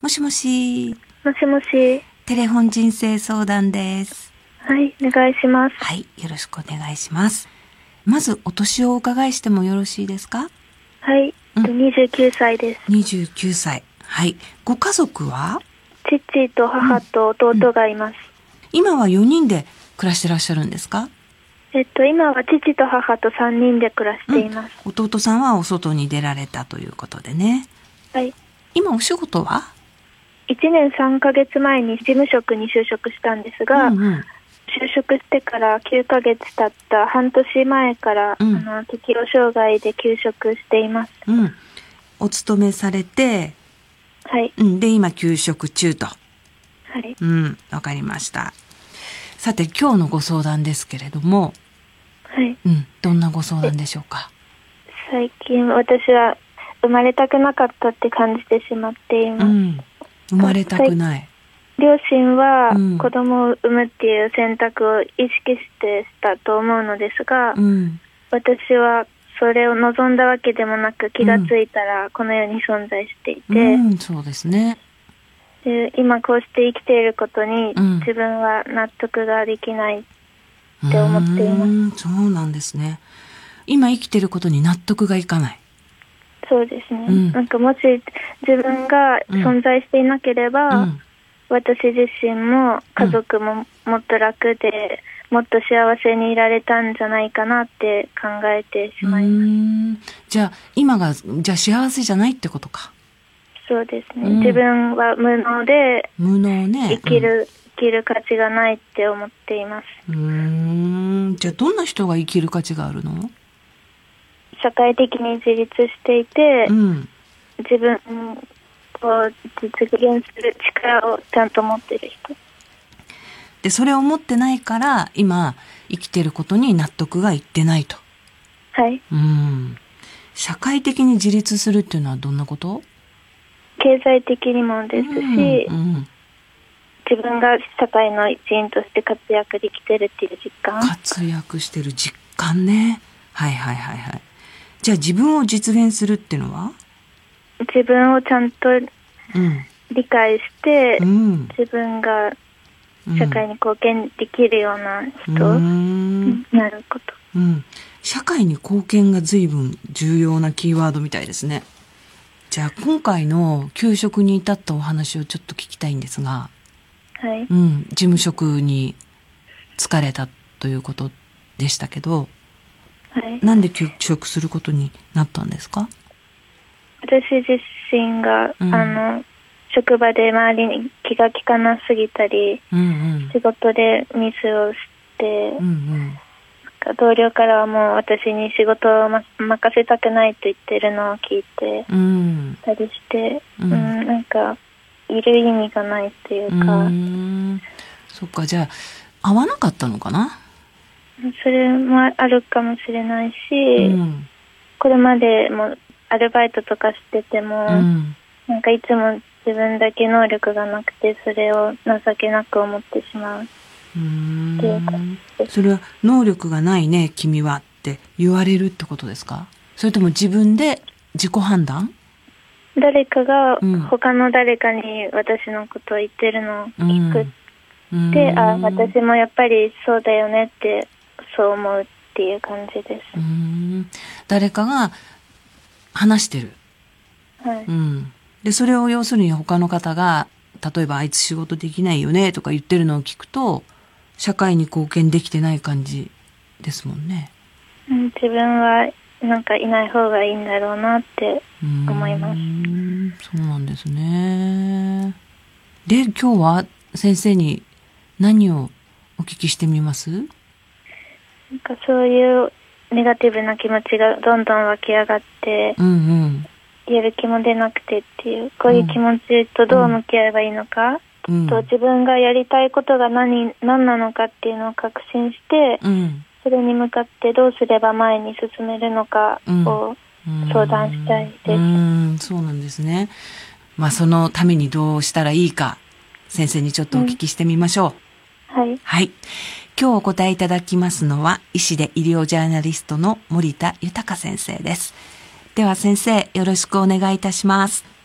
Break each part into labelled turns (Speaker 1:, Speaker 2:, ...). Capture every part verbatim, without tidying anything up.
Speaker 1: もしもし。
Speaker 2: もしもし。
Speaker 1: テレフォン人生相談です。
Speaker 2: はい、お願いします。
Speaker 1: はい、よろしくお願いします。まずお年をお伺いしてもよろしいですか？
Speaker 2: はい、うん、にじゅうきゅうさいです。
Speaker 1: にじゅうきゅうさい。はい。ご家族は？
Speaker 2: 父と母と弟がいます。うんうん、
Speaker 1: 今はよにんで暮らしてらっしゃるんですか？
Speaker 2: えっと、今は父と母とさんにんで暮らしています。
Speaker 1: うん、弟さんはお外に出られたということでね。
Speaker 2: はい。
Speaker 1: 今お仕事はい
Speaker 2: ちねんさんかげつまえに事務職に就職したんですが、うんうん、就職してからきゅうかげつ経った半年前から、うん、あの適応障害で休職しています。
Speaker 1: うん、お勤めされて、
Speaker 2: はい。
Speaker 1: うん、で今休職中と。
Speaker 2: はい。
Speaker 1: うん、わかりました。さて今日のご相談ですけれども、
Speaker 2: はい。
Speaker 1: うん、どんなご相談でしょうか？
Speaker 2: 最近私は生まれたくなかったって感じてしまっています。うん、
Speaker 1: 生まれたくない。
Speaker 2: 両親は子供を産むっていう選択を意識してしたと思うのですが、うん、私はそれを望んだわけでもなく、気がついたらこの世に存在していて、
Speaker 1: うんうん、そうですね。
Speaker 2: で今こうして生きていることに自分は納得ができないって思っています。
Speaker 1: うん、そうなんですね。今生きていることに納得がいかない。
Speaker 2: そうですね、うん、なんかもし自分が存在していなければ、うん、私自身も家族ももっと楽で、うん、もっと幸せにいられたんじゃないかなって考えてしまいます。うー
Speaker 1: ん、じゃあ今がじゃあ幸せじゃないってことか。
Speaker 2: そうですね、うん、自分は無能で
Speaker 1: 無能ね、
Speaker 2: 生きる、うん、生きる価値がないって思っています。
Speaker 1: うーん、じゃあどんな人が生きる価値があるの？
Speaker 2: 社会的に自立していて、うん、自分を実現する力をちゃんと持っている人
Speaker 1: で、それを持ってないから今生きていることに納得がいってないと。
Speaker 2: はい。
Speaker 1: うん。社会的に自立するっていうのはどんなこと？
Speaker 2: 経済的にもですし、うんうん、自分が社会の一員として活躍できてるっていう実感。
Speaker 1: 活躍してる実感ね。はいはいはいはい。じゃあ自分を実現するっていうのは？
Speaker 2: 自分をちゃんと理解して、うん、自分が社会に貢献できるような人になること、
Speaker 1: うんうん、社会に貢献が随分重要なキーワードみたいですね。じゃあ今回の休職に至ったお話をちょっと聞きたいんですが、
Speaker 2: はい、
Speaker 1: うん、事務職に疲れたということでしたけど、
Speaker 2: はい、
Speaker 1: なんで休職することになったんですか？
Speaker 2: 私自身が、うん、あの職場で周りに気が利かなすぎたり、うんうん、仕事でミスをして、うんうん、同僚からはもう私に仕事を、ま、任せたくないと言ってるのを聞いて、うん、たりして、うんうん、なんかいる意味がないっていうか、うー
Speaker 1: ん、そっか、じゃあ合わなかったのかな？
Speaker 2: それもあるかもしれないし、うん、これまでもアルバイトとかしてても、うん、なんかいつも自分だけ能力がなくてそれを情けなく思ってしまうっていうか。
Speaker 1: それは能力がないね君はって言われるってことですか？それとも自分で自己判断？
Speaker 2: 誰かが他の誰かに私のことを言ってるのを聞くって、うん、あ、私もやっぱりそうだよねってそう思うっていう感じです。
Speaker 1: うーん、誰かが話してる、
Speaker 2: はい、
Speaker 1: うん、でそれを要するに他の方が例えばあいつ仕事できないよねとか言ってるのを聞くと社会に貢献できてない感じですもんね。
Speaker 2: うん、自分はなんかいない方がいいんだろうなって思います。うー
Speaker 1: ん、そうなんですね。で今日は先生に何をお聞きしてみます？
Speaker 2: なんかそういうネガティブな気持ちがどんどん湧き上がって、うんうん、やる気も出なくてっていう、こういう気持ちとどう向き合えばいいのか、うん、と自分がやりたいことが 何, 何なのかっていうのを確信して、うん、それに向かってどうすれば前に進めるのかを相談したいです。
Speaker 1: うん、うん、そうなんですね。まあそのためにどうしたらいいか先生にちょっとお聞きしてみましょう。
Speaker 2: うん、はい。
Speaker 1: はい。今日お答えいただきますのは医師で医療ジャーナリストの森田豊先生です。では先生よろしくお願いいたします。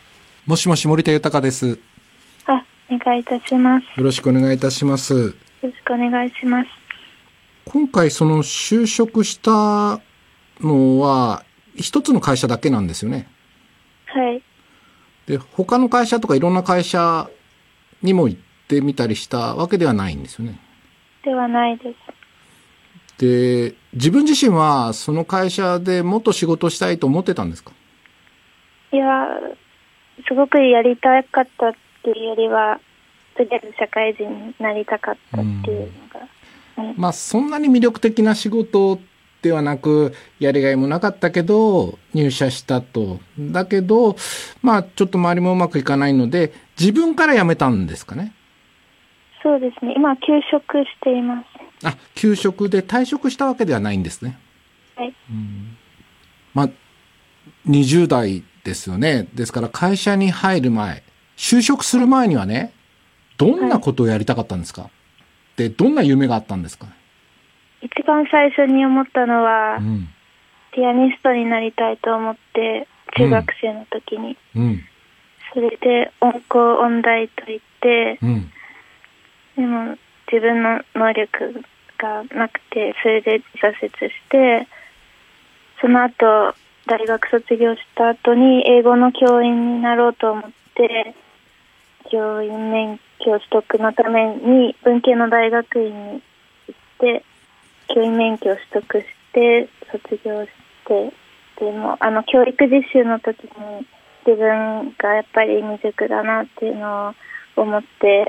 Speaker 3: もしもし、森田豊です。
Speaker 2: あ、お願いいたします。
Speaker 3: よろしくお願いいたします。よ
Speaker 2: ろしくお願いします。
Speaker 3: 今回その就職したのは一つの会社だけなんですよね。
Speaker 2: はい。
Speaker 3: で、他の会社とかいろんな会社にも行ってみたりしたわけではないんですよね。
Speaker 2: ではないです。
Speaker 3: で、自分自身はその会社でもっと仕事したいと思ってたんですか？
Speaker 2: いや、すごくやりたかったっていうよりは、とりあえず社会人になりたかったっていうのが。うん、
Speaker 3: まあそんなに魅力的な仕事ではなく、やりがいもなかったけど、入社したと。だけど、まあちょっと周りもうまくいかないので、自分から辞めたんですかね？
Speaker 2: そうですね。今、休職しています。
Speaker 3: あ、休職で退職したわけではないんですね。
Speaker 2: はい。
Speaker 3: うん、まあ、にじゅう代ですよね。ですから会社に入る前、就職する前にはね、どんなことをやりたかったんですか？はい、で、どんな夢があったんですか？
Speaker 2: 一番最初に思ったのは、
Speaker 3: うん、
Speaker 2: ピアニストになりたいと思って、中学生の時に。
Speaker 3: うん、
Speaker 2: それで音工音大と言って、
Speaker 3: うん、
Speaker 2: でも自分の能力がなくて、それで挫折して、その後大学卒業した後に英語の教員になろうと思って、教員免許取得のために文系の大学院に行って教員免許を取得して卒業して、でもあの教育実習の時に自分がやっぱり未熟だなっていうのを思って、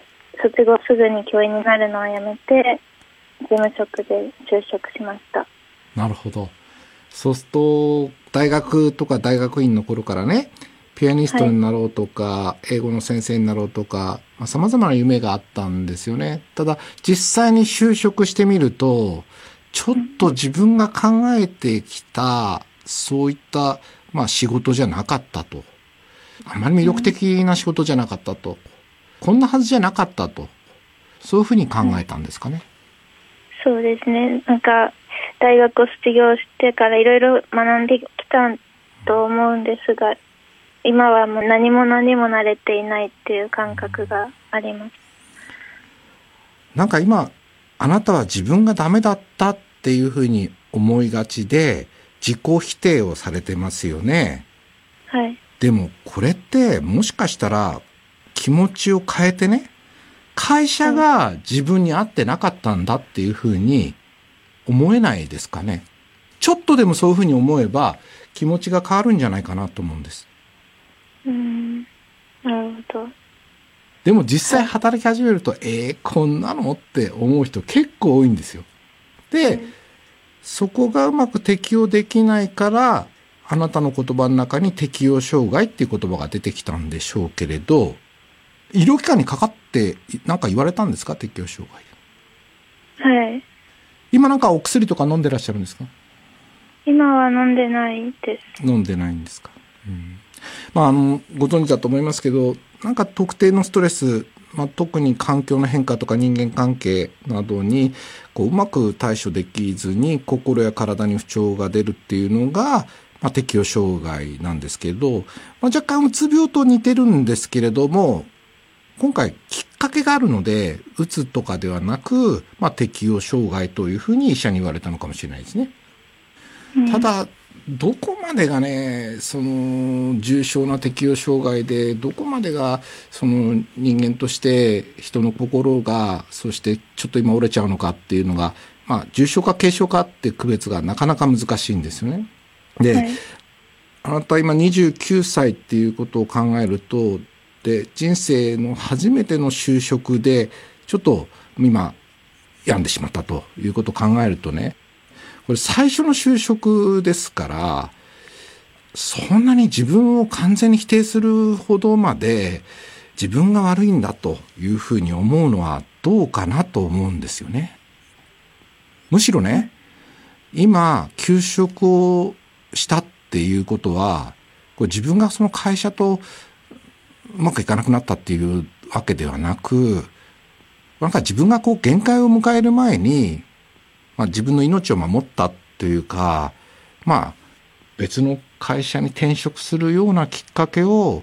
Speaker 2: 卒業すぐに教員になるのはやめて事務職で就職しました。
Speaker 3: なるほど。そうすると大学とか大学院の頃からね、ピアニストになろうとか、はい、英語の先生になろうとか、まあ、様々な夢があったんですよね。ただ実際に就職してみると、ちょっと自分が考えてきたそういったまあ仕事じゃなかったと。あまり魅力的な仕事じゃなかったと。こんなはずじゃなかったと。そういうふうに考えたんですかね。
Speaker 2: そうですね。なんか大学を卒業してからいろいろ学んできたと思うんですが、今はもう何も何も慣れていないっていう感覚があります。
Speaker 3: なんか今あなたは自分がダメだったっていうふうに思いがちで自己否定をされてますよね。
Speaker 2: はい。
Speaker 3: でもこれってもしかしたら気持ちを変えてね、会社が自分に合ってなかったんだっていうふうに思えないですかね。ちょっとでもそういうふうに思えば気持ちが変わるんじゃないかなと思うんです。
Speaker 2: うーん、なるほど。
Speaker 3: でも実際働き始めると、はい、えー、こんなのって思う人結構多いんですよ。で、うん、そこがうまく適用できないからあなたの言葉の中に適応障害っていう言葉が出てきたんでしょうけれど、医療機関にかかって何か言われたんですか？適応障
Speaker 2: 害。はい。
Speaker 3: 今なんかお薬とか飲んでらっしゃるんですか？
Speaker 2: 今は飲んでないです。
Speaker 3: 飲んでないんですか？うん、まああのご存知だと思いますけど、なんか特定のストレス、まあ、特に環境の変化とか人間関係などにこううまく対処できずに心や体に不調が出るっていうのが、まあ、適応障害なんですけど、まあ、若干うつ病と似てるんですけれども、今回きっかけがあるので、うつとかではなく、まあ、適応障害というふうに医者に言われたのかもしれないですね。うん、ただどこまでがね、その重症な適応障害で、どこまでがその人間として人の心が、そしてちょっと今折れちゃうのかっていうのが、まあ重症か軽症かって区別がなかなか難しいんですよね。で、はい、あなた今にじゅうきゅうさいっていうことを考えると、で人生の初めての就職でちょっと今病んでしまったということを考えるとね、これ最初の就職ですから、そんなに自分を完全に否定するほどまで自分が悪いんだというふうに思うのはどうかなと思うんですよね。むしろね、今休職をしたっていうことは、これ自分がその会社とうまくいかなくなったっていうわけではなく、なんか自分がこう限界を迎える前に、まあ、自分の命を守ったというか、まあ別の会社に転職するようなきっかけを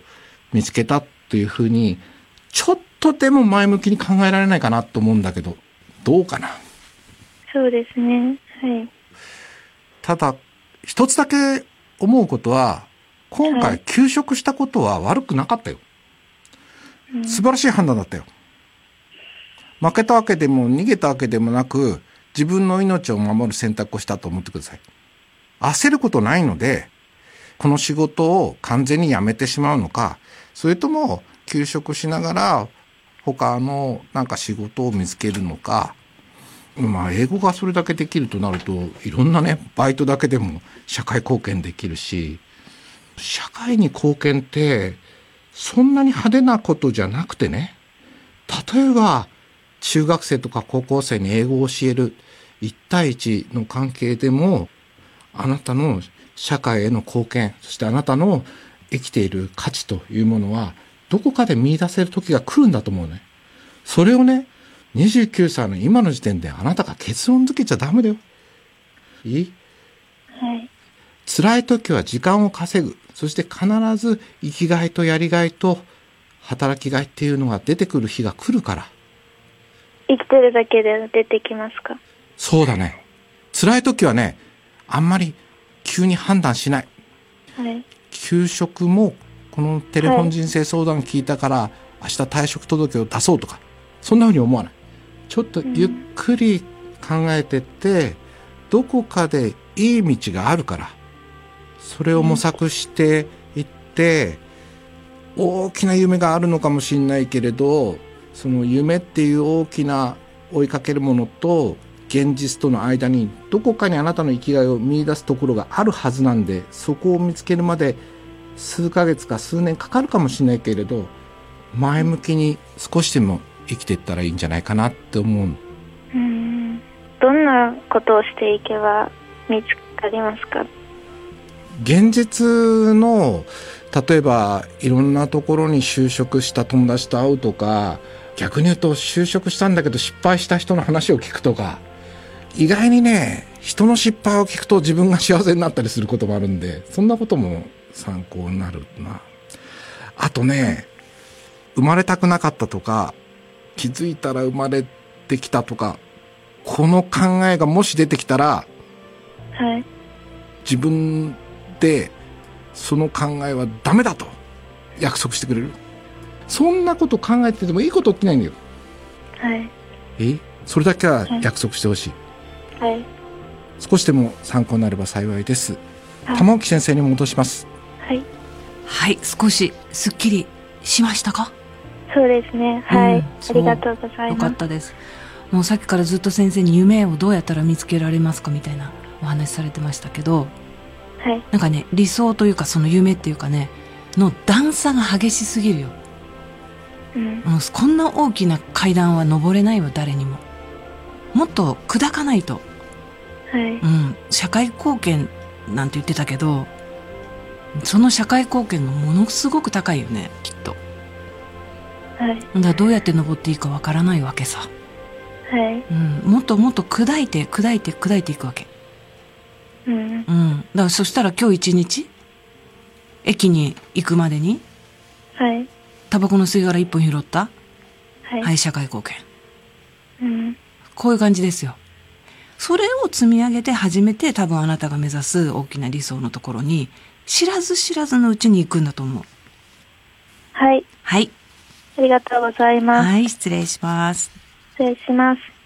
Speaker 3: 見つけたっていうふうに、ちょっとでも前向きに考えられないかなと思うんだけど、どうかな。
Speaker 2: そうですね。はい。
Speaker 3: ただ、一つだけ思うことは、今回休職したことは悪くなかったよ。はい、素晴らしい判断だったよ。負けたわけでも逃げたわけでもなく、自分の命を守る選択をしたと思ってください。焦ることないので、この仕事を完全に辞めてしまうのか、それとも休職しながら他のなんか仕事を見つけるのか、まあ英語がそれだけできるとなると、いろんなね、バイトだけでも社会貢献できるし、社会に貢献ってそんなに派手なことじゃなくてね、例えば中学生とか高校生に英語を教えるいち対いちの関係でも、あなたの社会への貢献、そしてあなたの生きている価値というものはどこかで見出せる時が来るんだと思うね。それをね、にじゅうきゅうさいの今の時点であなたが結論付けちゃダメだよ。いい？
Speaker 2: はい。
Speaker 3: 辛い時は時間を稼ぐ。そして必ず生きがいとやりがいと働きがいっていうのが出てくる日が来るから。
Speaker 2: 生きてるだけで出てきますか？
Speaker 3: そうだね。辛い時はね、あんまり急に判断しない。
Speaker 2: はい。
Speaker 3: 休職もこのテレフォン人生相談聞いたから、はい、明日退職届を出そうとか、そんなふうに思わない。ちょっとゆっくり考えてって、うん、どこかでいい道があるから、それを模索していって、うん、大きな夢があるのかもしれないけれど、その夢っていう大きな追いかけるものと現実との間にどこかにあなたの生きがいを見出すところがあるはずなんで、そこを見つけるまで数ヶ月か数年かかるかもしれないけれど、前向きに少しでも生きていったらいいんじゃないかなって思う。
Speaker 2: うん。どんなことをしていけば見つかりますか？
Speaker 3: 現実の、例えばいろんなところに就職した友達と会うとか、逆に言うと就職したんだけど失敗した人の話を聞くとか、意外にね、人の失敗を聞くと自分が幸せになったりすることもあるんで、そんなことも参考になるな。あとね、生まれたくなかったとか、気づいたら生まれてきたとか、この考えがもし出てきたら、
Speaker 2: はい、
Speaker 3: 自分でその考えはダメだと約束してくれる？そんなこと考えててもいいこと起きないんだよ。
Speaker 2: はい。
Speaker 3: え？それだけは約束してほしい。
Speaker 2: はい。
Speaker 3: 少しでも参考になれば幸いです。玉置先生に戻します。
Speaker 2: はい。
Speaker 1: はい、少しすっきりしましたか？
Speaker 2: そうですね。はい、うん、ありがとうございます。
Speaker 1: よかったです。もうさっきからずっと先生に夢をどうやったら見つけられますかみたいなお話されてましたけど、
Speaker 2: はい。
Speaker 1: なんかね、理想というかその夢っていうかね、の段差が激しすぎるよ。うん、もうこんな大きな階段は登れないわ、誰にも。もっと砕かないと。
Speaker 2: はい。
Speaker 1: うん、社会貢献なんて言ってたけど、その社会貢献がものすごく高いよね、きっと。
Speaker 2: はい。
Speaker 1: だからどうやって登っていいかわからないわけさ。
Speaker 2: はい。
Speaker 1: うん、もっともっと砕いて砕いて砕いていくわけ。
Speaker 2: うん。うん。
Speaker 1: だからそしたら今日一日駅に行くまでに、
Speaker 2: はい。
Speaker 1: タバコの吸い殻一本拾った。
Speaker 2: はい。
Speaker 1: はい、社会貢献。
Speaker 2: うん。
Speaker 1: こういう感じですよ。それを積み上げて初めて多分あなたが目指す大きな理想のところに知らず知らずのうちに行くんだと思う。
Speaker 2: はい。
Speaker 1: はい。
Speaker 2: ありがとうございます。
Speaker 1: はい、失礼します。
Speaker 2: 失礼します。